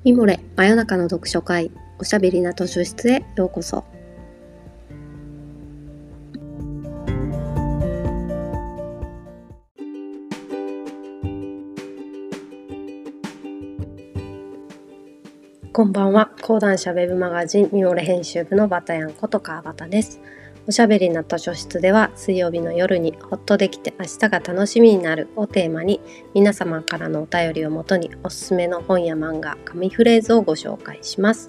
ミモレ真夜中の読書会、おしゃべりな図書室へようこそ。こんばんは。講談社ウェブマガジンミモレ編集部のバタヤンこと川端です。おしゃべりな図書室では、水曜日の夜にほっとできて明日が楽しみになるをテーマに、皆様からのお便りをもとにおすすめの本や漫画、紙フレーズをご紹介します。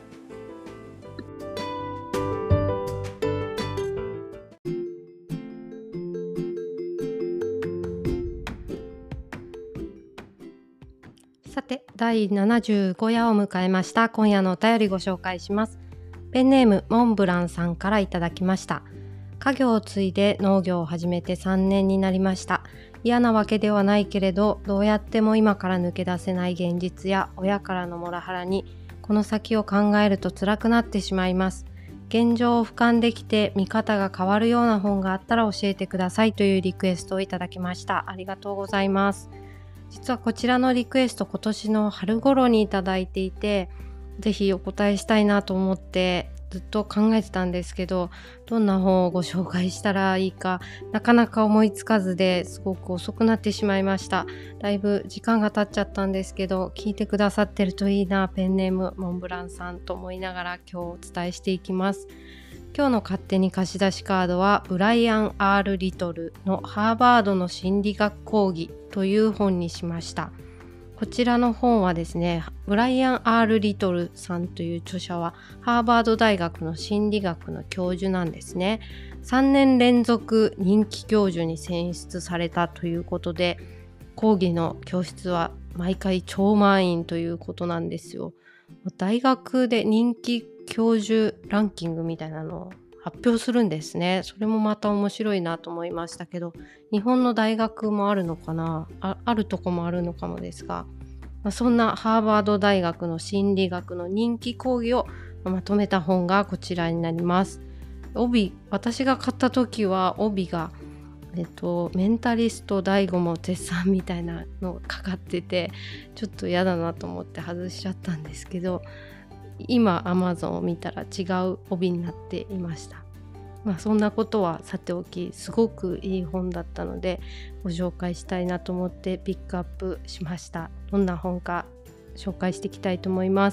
さて、第75夜を迎えました。今夜のお便りご紹介します。ペンネームモンブランさんからいただきました。家業を継いで農業を始めて3年になりました。嫌なわけではないけれど、どうやっても今から抜け出せない現実や親からのモラハラにこの先を考えると辛くなってしまいます。現状を俯瞰できて見方が変わるような本があったら教えてくださいというリクエストをいただきました。ありがとうございます。実はこちらのリクエスト今年の春頃にいただいていて、ぜひお答えしたいなと思ってずっと考えてたんですけど、どんな本をご紹介したらいいかなかなか思いつかずですごく遅くなってしまいました。だいぶ時間が経っちゃったんですけど、聞いてくださってるといいな。ペンネームモンブランさんと思いながら今日お伝えしていきます。今日の勝手に貸し出しカードはブライアン・ R. リトルのハーバードの心理学講義という本にしました。こちらの本はですね、ブライアン・ R. リトルさんという著者はハーバード大学の心理学の教授なんですね。3年連続人気教授に選出されたということで、講義の教室は毎回超満員ということなんですよ。大学で人気教授ランキングみたいなのを発表するんですね。それもまた面白いなと思いましたけど、日本の大学もあるのかな、あるとこもあるのかもですが、そんなハーバード大学の心理学の人気講義をまとめた本がこちらになります。私が買った時は帯が、メンタリスト大悟も絶賛みたいなのがかかってて、ちょっと嫌だなと思って外しちゃったんですけど、今 Amazon を見たら違う帯になっていました。そんなことはさておき、すごくいい本だったのでご紹介したいなと思ってピックアップしました。どんな本か紹介していきたいと思います。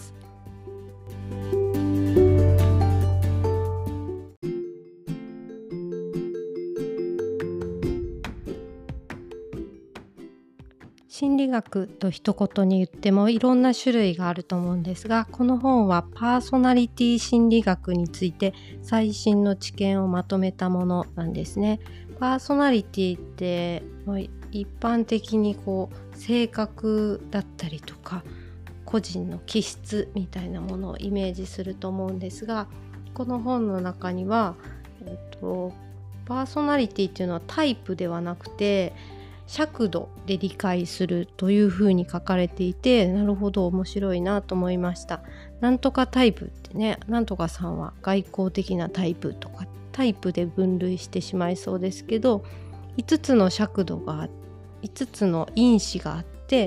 心理学と一言に言ってもいろんな種類があると思うんですが、この本はパーソナリティ心理学について最新の知見をまとめたものなんですね。パーソナリティって一般的に性格だったりとか個人の気質みたいなものをイメージすると思うんですが、この本の中には、パーソナリティっていうのはタイプではなくて尺度で理解するというふうに書かれていて、なるほど面白いなと思いました。なんとかタイプってね、なんとかさんは外交的なタイプとかタイプで分類してしまいそうですけど、5つの尺度が5つの因子があって、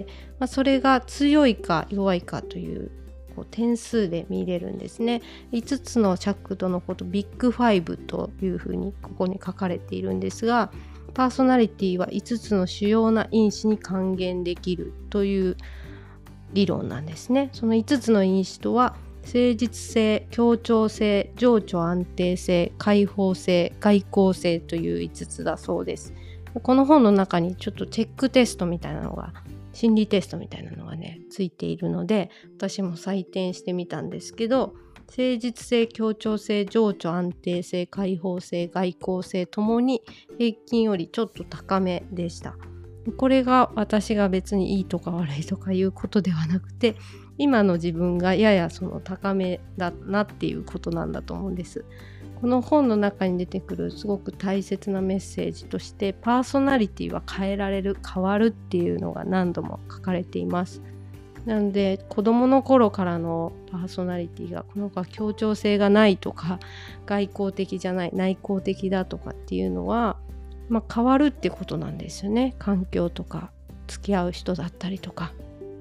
それが強いか弱いかという点数で見れるんですね。5つの尺度のことビッグ5というふうにここに書かれているんですが、パーソナリティは5つの主要な因子に還元できるという理論なんですね。その5つの因子とは誠実性、協調性、情緒安定性、開放性、外交性という5つだそうです。この本の中にちょっとチェックテストみたいなのが、心理テストみたいなのがねついているので、私も採点してみたんですけど、誠実性、協調性、情緒安定性、開放性、外交性ともに平均よりちょっと高めでした。これが私が別にいいとか悪いとかいうことではなくて、今の自分がややその高めだなっていうことなんだと思うんです。この本の中に出てくるすごく大切なメッセージとして、パーソナリティは変えられる、変わるっていうのが何度も書かれています。なので子供の頃からのパーソナリティがこの子は協調性がないとか外交的じゃない、内向的だとかっていうのは、変わるってことなんですよね。環境とか付き合う人だったりとか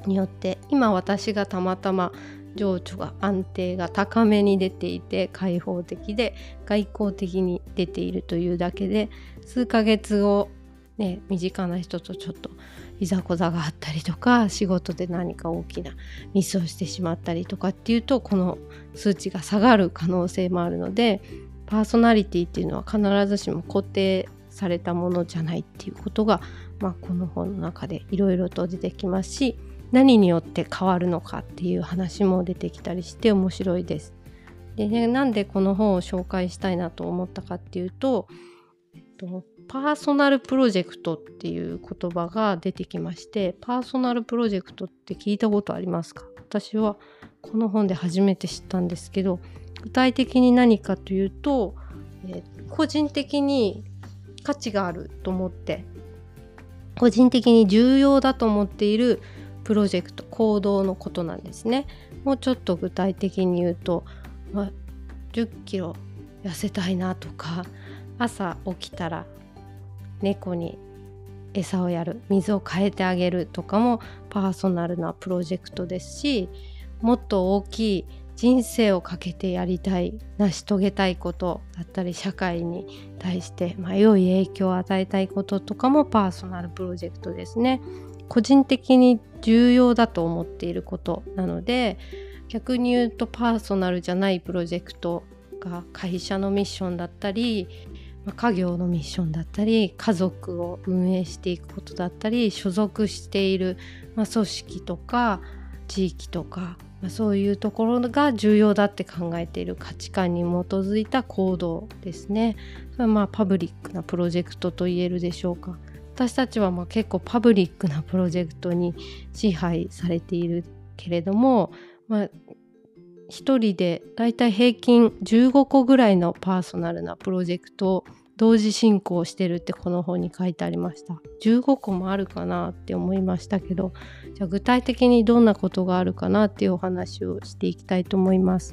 によって、今私がたまたま情緒が安定が高めに出ていて開放的で外交的に出ているというだけで、数ヶ月後ね、身近な人とちょっといざこざがあったりとか、仕事で何か大きなミスをしてしまったりとかっていうと、この数値が下がる可能性もあるので、パーソナリティっていうのは必ずしも固定されたものじゃないっていうことが、この本の中でいろいろと出てきますし、何によって変わるのかっていう話も出てきたりして面白いです。でね、なんでこの本を紹介したいなと思ったかっていうと、パーソナルプロジェクトっていう言葉が出てきまして、パーソナルプロジェクトって聞いたことありますか？私はこの本で初めて知ったんですけど、具体的に何かというと、個人的に価値があると思って、個人的に重要だと思っているプロジェクト、行動のことなんですね。もうちょっと具体的に言うと、10キロ痩せたいなとか、朝起きたら猫に餌をやる、水を変えてあげるとかもパーソナルなプロジェクトですし、もっと大きい人生をかけてやりたい、成し遂げたいことだったり、社会に対して良い影響を与えたいこととかもパーソナルプロジェクトですね。個人的に重要だと思っていることなので、逆に言うとパーソナルじゃないプロジェクトが会社のミッションだったり、家業のミッションだったり、家族を運営していくことだったり、所属している、組織とか地域とか、そういうところが重要だって考えている価値観に基づいた行動ですね。それはパブリックなプロジェクトと言えるでしょうか。私たちは結構パブリックなプロジェクトに支配されているけれども、一人でだいたい平均15個ぐらいのパーソナルなプロジェクトを同時進行してるってこの本に書いてありました。15個もあるかなって思いましたけど、じゃあ具体的にどんなことがあるかなっていうお話をしていきたいと思います。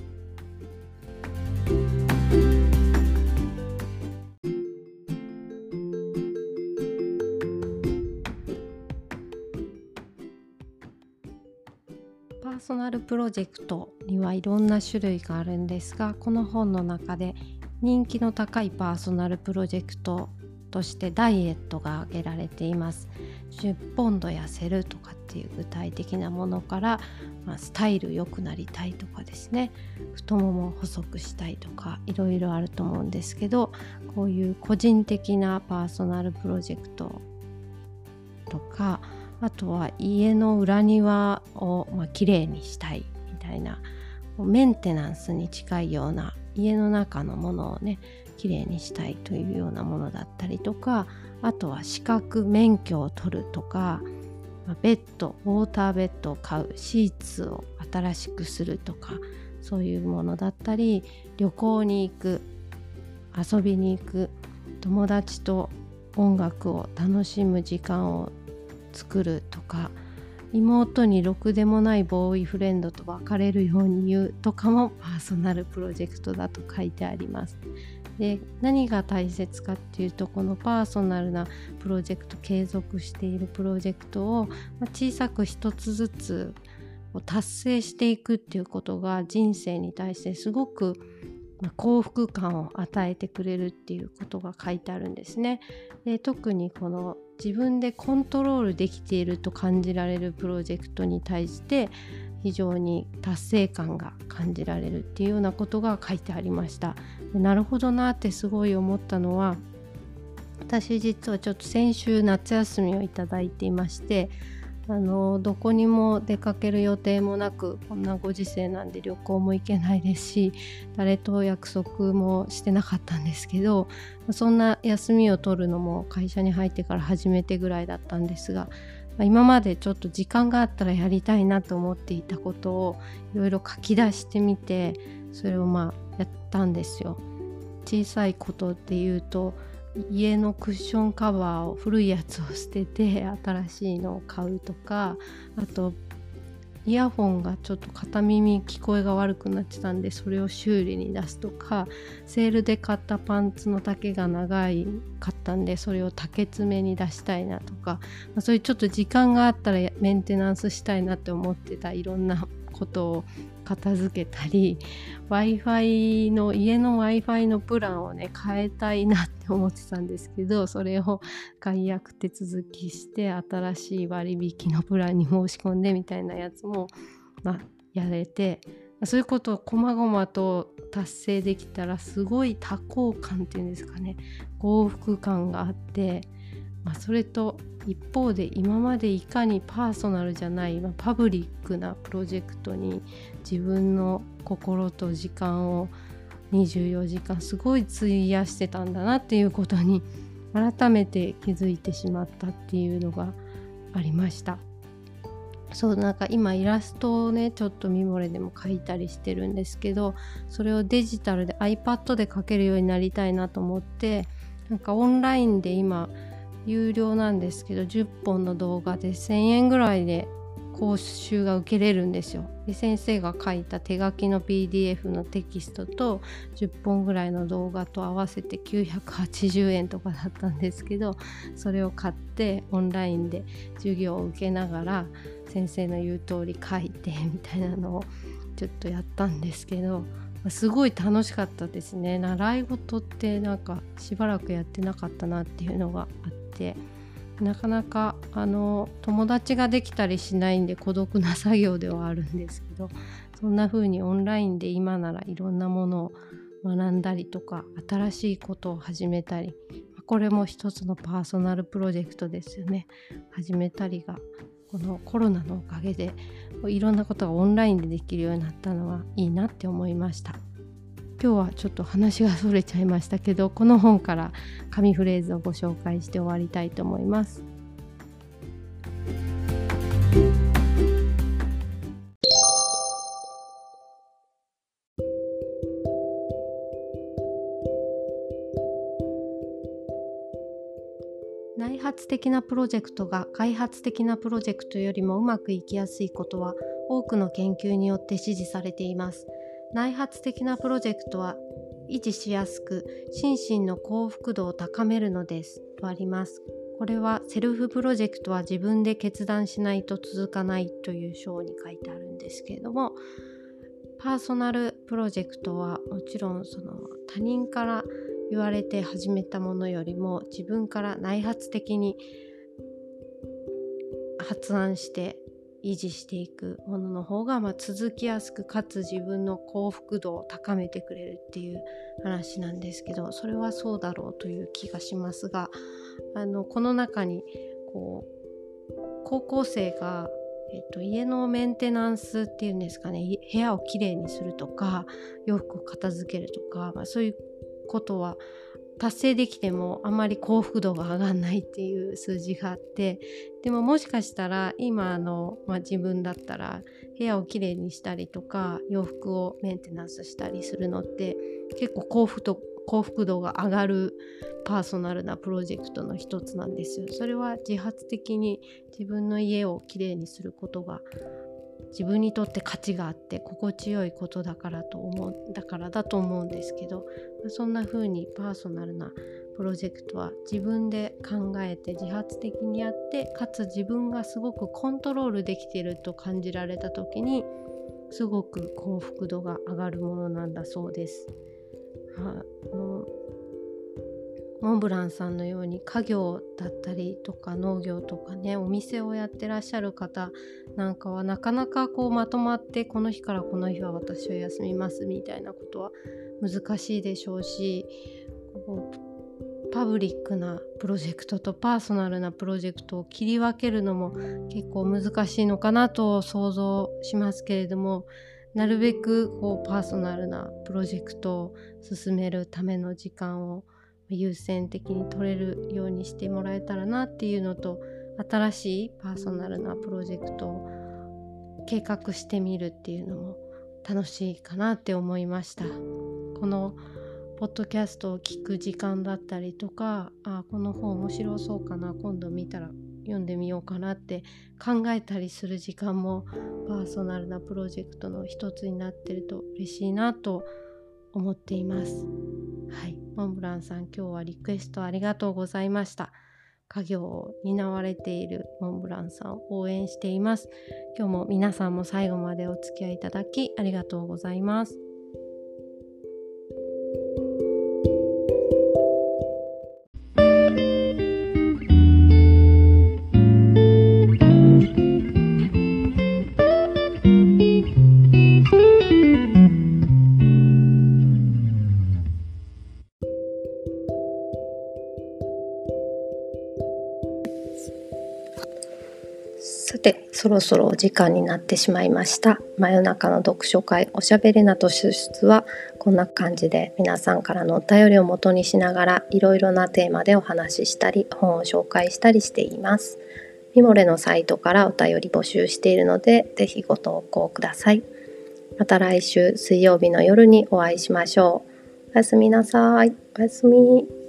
パーソナルプロジェクトにはいろんな種類があるんですが、この本の中で人気の高いパーソナルプロジェクトとしてダイエットが挙げられています。10ポンド痩せるとかっていう具体的なものから、スタイル良くなりたいとかですね、太ももを細くしたいとか、いろいろあると思うんですけど、こういう個人的なパーソナルプロジェクトとか、あとは家の裏庭をきれいにしたいみたいな、メンテナンスに近いような家の中のものをね、きれいにしたいというようなものだったりとか、あとは資格免許を取るとか、ベッド、ウォーターベッドを買う、シーツを新しくするとか、そういうものだったり、旅行に行く、遊びに行く、友達と音楽を楽しむ時間を作るとか、妹にろくでもないボーイフレンドと別れるように言うとかもパーソナルプロジェクトだと書いてあります。で、何が大切かっていうと、このパーソナルなプロジェクト、継続しているプロジェクトを小さく一つずつ達成していくっていうことが人生に対してすごく幸福感を与えてくれるっていうことが書いてあるんですね。で、特にこの自分でコントロールできていると感じられるプロジェクトに対して非常に達成感が感じられるっていうようなことが書いてありました。で、なるほどなってすごい思ったのは、私実はちょっと先週夏休みをいただいていまして、どこにも出かける予定もなく、こんなご時世なんで旅行も行けないですし、誰と約束もしてなかったんですけど、そんな休みを取るのも会社に入ってから初めてぐらいだったんですが、今までちょっと時間があったらやりたいなと思っていたことをいろいろ書き出してみて、それをやったんですよ。小さいことっていうと、家のクッションカバーを古いやつを捨てて新しいのを買うとか、あとイヤホンがちょっと片耳聞こえが悪くなってたんで、それを修理に出すとか、セールで買ったパンツの丈が長いかったんでそれを丈詰めに出したいなとか、そういうちょっと時間があったらメンテナンスしたいなって思ってたいろんなことを片付けたり、 Wi-Fi の家の Wi-Fi のプランをね変えたいなって思ってたんですけど、それを解約手続きして新しい割引のプランに申し込んでみたいなやつも、やれて、そういうことをこまごまと達成できたらすごい多幸感っていうんですかね、幸福感があって、それと一方で今までいかにパーソナルじゃない、パブリックなプロジェクトに自分の心と時間を24時間すごい費やしてたんだなっていうことに改めて気づいてしまったっていうのがありました。そう、なんか今イラストをねちょっとミモレでも描いたりしてるんですけど、それをデジタルで iPad で描けるようになりたいなと思って、なんかオンラインで今有料なんですけど10本の動画で1000円ぐらいで講習が受けれるんですよ。で先生が書いた手書きの PDF のテキストと10本ぐらいの動画と合わせて980円とかだったんですけど、それを買ってオンラインで授業を受けながら先生の言う通り書いてみたいなのをちょっとやったんですけど、すごい楽しかったですね。習い事ってなんかしばらくやってなかったなっていうのがあって、なかなか友達ができたりしないんで孤独な作業ではあるんですけど、そんな風にオンラインで今ならいろんなものを学んだりとか新しいことを始めたり、これも一つのパーソナルプロジェクトですよね。始めたりがこのコロナのおかげでいろんなことがオンラインでできるようになったのはいいなって思いました。今日はちょっと話がそれちゃいましたけど、この本から紙フレーズをご紹介して終わりたいと思います。内発的なプロジェクトが開発的なプロジェクトよりもうまくいきやすいことは多くの研究によって支持されています。内発的なプロジェクトは維持しやすく心身の幸福度を高めるのですとあります。これはセルフプロジェクトは自分で決断しないと続かないという章に書いてあるんですけれども、パーソナルプロジェクトはもちろんその他人から言われて始めたものよりも自分から内発的に発案して維持していくものの方が続きやすく、かつ自分の幸福度を高めてくれるっていう話なんですけど、それはそうだろうという気がしますが、この中に高校生が、家のメンテナンスっていうんですかね、部屋をきれいにするとか洋服を片付けるとか、そういうことは達成できてもあまり幸福度が上がらないっていう数字があって、でももしかしたら今自分だったら部屋をきれいにしたりとか洋服をメンテナンスしたりするのって結構幸福度が上がるパーソナルなプロジェクトの一つなんですよ。それは自発的に自分の家をきれいにすることが自分にとって価値があって心地よいことだからだと思うんですけど、そんな風にパーソナルなプロジェクトは自分で考えて自発的にやって、かつ自分がすごくコントロールできていると感じられた時にすごく幸福度が上がるものなんだそうです。モンブランさんのように家業だったりとか農業とかね、お店をやってらっしゃる方なんかはなかなかまとまってこの日からこの日は私は休みますみたいなことは難しいでしょうし、パブリックなプロジェクトとパーソナルなプロジェクトを切り分けるのも結構難しいのかなと想像しますけれども、なるべくパーソナルなプロジェクトを進めるための時間を優先的に取れるようにしてもらえたらなっていうのと、新しいパーソナルなプロジェクトを計画してみるっていうのも楽しいかなって思いました。このポッドキャストを聞く時間だったりとか、この本面白そうかな、今度見たら読んでみようかなって考えたりする時間もパーソナルなプロジェクトの一つになってると嬉しいなと思っています。はい、モンブランさん、今日はリクエストありがとうございました。家業を担われているモンブランさんを応援しています。今日も皆さんも最後までお付き合いいただきありがとうございます。さて、そろそろお時間になってしまいました。真夜中の読書会おしゃべりなと書室はこんな感じで、皆さんからのお便りを元にしながらいろいろなテーマでお話ししたり本を紹介したりしています。ミモレのサイトからお便り募集しているので、ぜひご投稿ください。また来週水曜日の夜にお会いしましょう。おやすみなさい。おやすみ。